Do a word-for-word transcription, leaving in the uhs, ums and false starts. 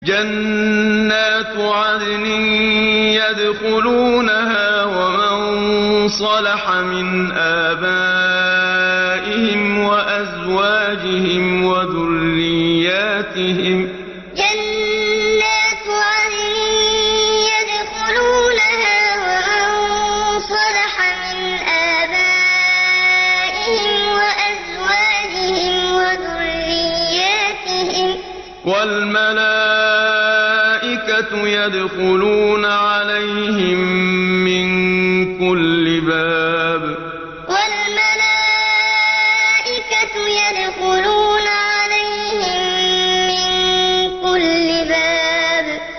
جَنَّاتُ عَدْنٍ يَدْخُلُونَهَا وَمَن صَلَحَ مِنْ آبَائِهِمْ وَأَزْوَاجِهِمْ وَذُرِّيَّاتِهِمْ ۖ وَالْمَلَائِكَةُ يَدْخُلُونَ عَلَيْهِم مِّن